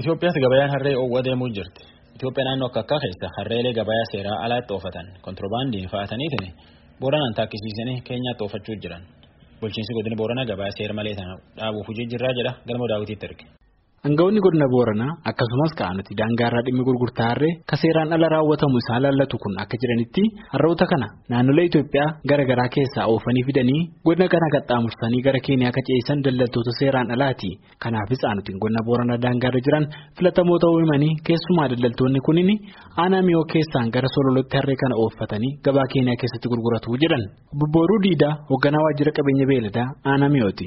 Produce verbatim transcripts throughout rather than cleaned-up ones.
Itoophiyaatti gabayaan harree oowwa deemuu jirti. Itoophiyaan naannoo akka akka keessa harreelee gabayaa seeraa alaatti oofatan kontiroobaandiin fa'ataniitiin Booranaan taakkisiisanii Keenyaatti oofachuu jiran. Bulchiinsi godina Booranaa gabayaa seera malee sana dhaabuuf hojii jirraa jedha galma daawwitiitti erge. Aangawoonni godina Booranaa akkasumas ka'anuti daangaarraa dhimmi gurgurtaa harree ka seeraan ala raawwatamu isaan laallatu kun akka jedhanitti harroota kana naannolee Itoophiyaa gara garaa keessaa oofanii fidanii godina kana qaxxaamursanii gara Keeniyaa akka ce'isan daldaltoota seeraan alaati. Kanaafis aanutiin godina Booranaa daangaarra jiran filatamoo ta'uu himanii keessumaa daldaltoonni kunniin aanaa miyoo keessaan gara sololotti harree kana ooffatanii gabaa Keeniyaa keessatti gurguratu jedhan. Bobbooruu Diidaa hoogganaa waajjira qabeenya beeladaa aanaa miyooti.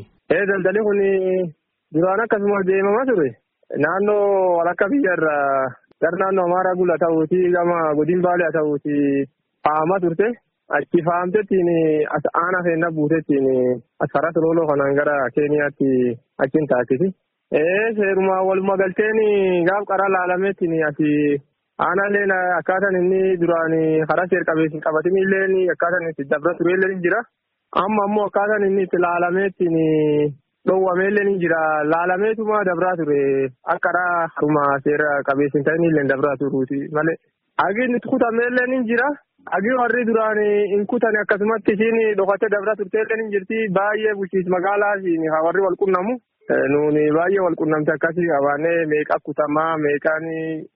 Duraan akkasumas deemamaa ture naannoo walakka biyyarraa gara naannoo Amaaraa Gula ta'uuti gama godin Baalee ta'uuti faamaa turte achi faamtettiin as aanaa feennaa buutettiin as karaa sololoo kanaan gara Keeniyaatti achiin taasisi. Seerumaa walumaa galteen gaaf qaraa laalameettiin asi aanaaleen akkaataan inni duraan karaa seer qabeessin qabatanii illee akkaataan itti dabra ture illee jira. Amma ammoo akkaataan inni itti laalameettiin Dhoowwamee ni jira laalameetuma dabraa ture akkaataa haruma seera qabeessin ta'anii illee dabraa turuuti malee. Agiin itti kutamee ni jira. Agii warri duraan hin kutane akkasumatti isiin dhokatee dabraa turtee illee ni jirti. Baay'ee bulchiinsa magaalaa warri wal qunnamu. Nuuni baay'ee wal qunnamte akkasii qabaannee meeqa kutamaa meeqaan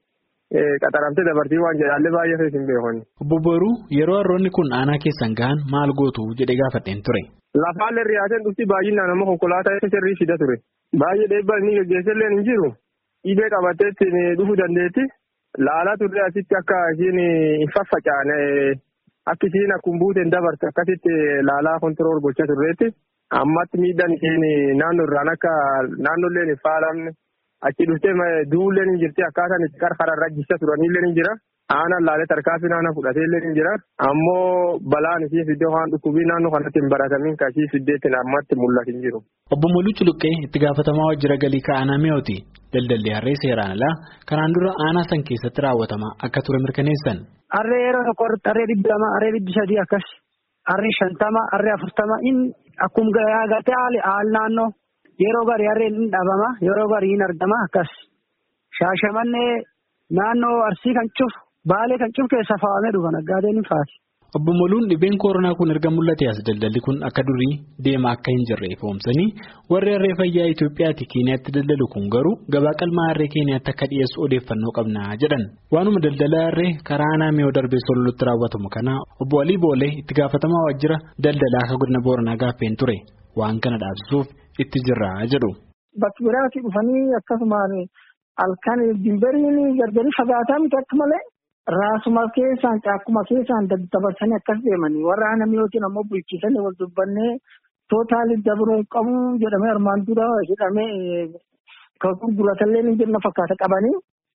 qaxaramtee dabartii waan jedhaallee baay'ee feesin beekonni. Bobbooruu yeroo harroonni kun aanaa keessan gahan maal gootu jedhee gaafadheen ture. Lafaallee riyaateen dhufti baay'inaan nama konkolaataa isa sirrii fida ture. Baay'ee dheebbaa inni gaggeessallee hin jiru. Dhibee qabatteetti dhufuu dandeetti. Laalaa turre asitti akka ishiin hin faffacaane akka ishiin akkuma buuteen dabarte akkasitti laalaa kontirool gochaa turreetti. Ammatti miidhaan ishiin naannoo irraan akka naannoolleen hin faalamne achi dhuftee duulleen hin jirti akkaataan itti qarqara rajjisa turanillee ni jira. Aanaan laalee tarkaanfii naannoo fudhatee illee ni jira. Ammoo balaan ishee fiddee waan dhukkubii naannoo kanatti hin baratamiin kaashii fiddeetti ammatti mul'atu hin jiru. Obbo Moluu Culuqqee itti gaafatamaa waajjira galii aanaa mi'ooti. Daldalli harree seeraan alaa kanaan dura aanaa san keessatti raawwatamaa akka ture mirkaneessan. Harree yeroo tokko harree dhibba lama, harree dhibbi sadii akkas, harree shantama, harree afurtama inni akkuma agartee haal naannoo yeroo garii harreen hin dhabama, yeroo garii hin argama akkas. Shaashamannee naannoo Arsii kan cufu. Baalee kan cufu keessa faawamee dhufa naggaadeen hin faati. Obbo Moluun dhibeen koronaa kun erga mul'ate as daldalli kun akka durii deema akka hin jirre ifoomsanii warri harree fayyaa Itoophiyaatti Keeniyaatti daldalu kun garuu gabaa qalmaa harree Keeniyaatti akka dhiyeessu odeeffannoo qabna jedhan. Waanuma daldala harree karaa aanaa miyoo darbee sololutti raawwatamu kana obbo Alii Boolee itti gaafatamaa waajjira daldalaa akka godina Booranaa gaaffeen ture waan kana dhaabsisuuf itti jirra jedhu. Bakki biraatti dhufanii akkasumaan halkan dimberiin gargari fagaataa miti akka malee. Raasuma keessaan caakkuma keessaan dabarsanii akkas deemanii warra aanaa miyootiin ammoo bulchiisanii wal dubbannee tootaalii dabruun qabu jedhamee armaan dura jedhamee kan gurguratallee ni jirna fakkaata qabanii.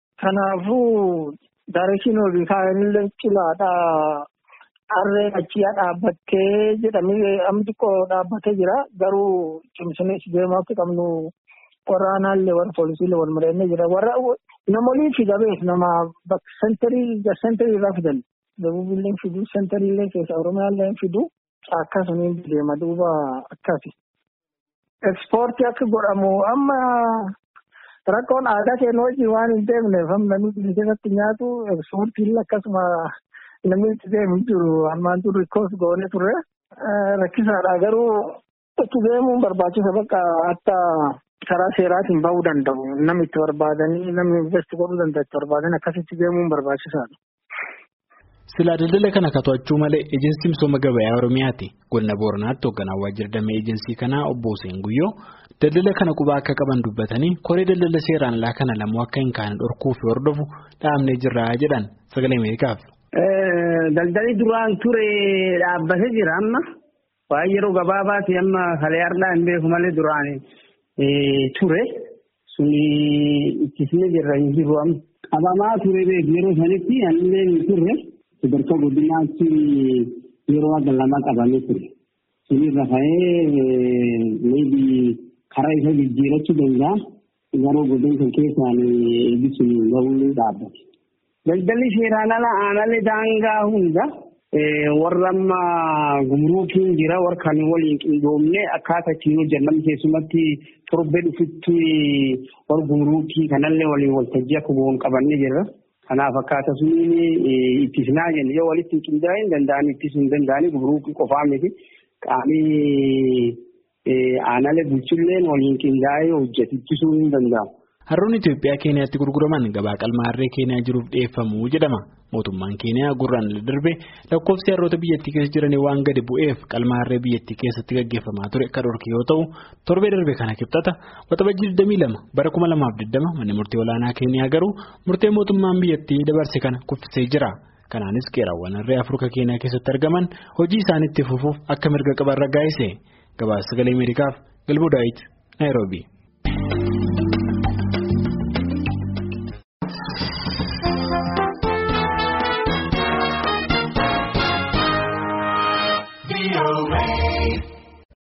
Kanaafuu daareshiin olii kaa'anillee cilaadhaa harree achiyaa dhaabbattee jedhamee amma xiqqoo dhaabbatee jira garuu cimsinee si deemaa akka qabnu. Waraanaallee warra poolisiilee wal mudannee jira. Warra namoonni fidabees nama bakka sentarii sentarii irraa fidan. Dabuubillee fidu sentariillee keessa Oromiyaallee fidu akkasumas deema duuba akkasi. Ekspoortii akka godhamu amma rakkoon aadaa keenya wajjin waan hin deemneef amma namni keessatti nyaatu ekspoortiillee akkasuma namni itti deemu jiru armaan dur rikkoos goonee turre rakkisaadha garuu itti deemuun barbaachisa bakka akka. Karaa seeraatiin bahuu danda'u. Namni itti barbaadanii namni investi godhuu danda'u itti barbaadan akkasitti deemuun barbaachisaadha. Silaa daldala kana to'achuu malee eejensiin misooma gabayaa Oromiyaati. Godina Booranaatti hoogganaa waajjira damee eejensii kanaa obbo Hussein Guyyoo daldala kana qubaa akka qaban dubbatanii koree daldala seeraan alaa kana lamoo akka hin kaane dhorkuu fi hordofu dhaabnee jirra jedhan sagalee Ameerikaaf. Daldalli duraan ture dhaabbatee jira amma waan yeroo gabaabaati amma kalee har'aa hin beeku malee duraanii. Ture suni ittisne jirra hin jiru amma. Qabamaa ture beeku yeroo sanitti anillee hin turre sadarkaa godinaatti yeroo akka lama qabamee ture. Sunirra ka'ee maybe karaa isa jijjiirachuu danda'a garuu godina kan keessaan eebbisuun bahuu dhaabbate. Daldalli seeraan ala aanaalee daangaa hunda warra amma gumruukiin jira warra kan waliin qindoomne akkaataa ittiin hojjennan keessumatti torbee dhufutti warra gumruukii kanallee waliin waltajjii akka goon qabannee jirra. Kanaaf akkaataa suniin ittisinaa jenna yoo walitti qindaa'e hin danda'an ittisuu hin danda'ani gumruukii qofaa miti qaamii aanaalee bulchulleen waliin qindaa'ee hojjetu ittisuu hin danda'amu. Harroonni Itoophiyaa Keeniyaatti gurguraman gabaa qalmaarree Keeniyaa jiruuf dhiyeeffamuu jedhama. Mootummaan Keeniyaa gurraan darbe lakkoofsi harroota biyyattii keessa jiranii waan gadi bu'eef qalmaarree biyyattii keessatti gaggeeffamaa ture kan dhorke yoo ta'u torbee darbe kana kibxata waxabajjii digdamii lama bara kuma lamaaf digdama manni murtii olaanaa Keeniyaa garuu murtee mootummaan biyyattii dabarse kana kuffisee jira. Kanaanis qeeraawwan harree Afrikaa Keeniyaa keessatti argaman hojii isaaniitti fufuuf akka mirga qaban raggaasise. Gabaasa Sagalee Ameerikaaf Galbuu Daawit Naayiroobii. Away.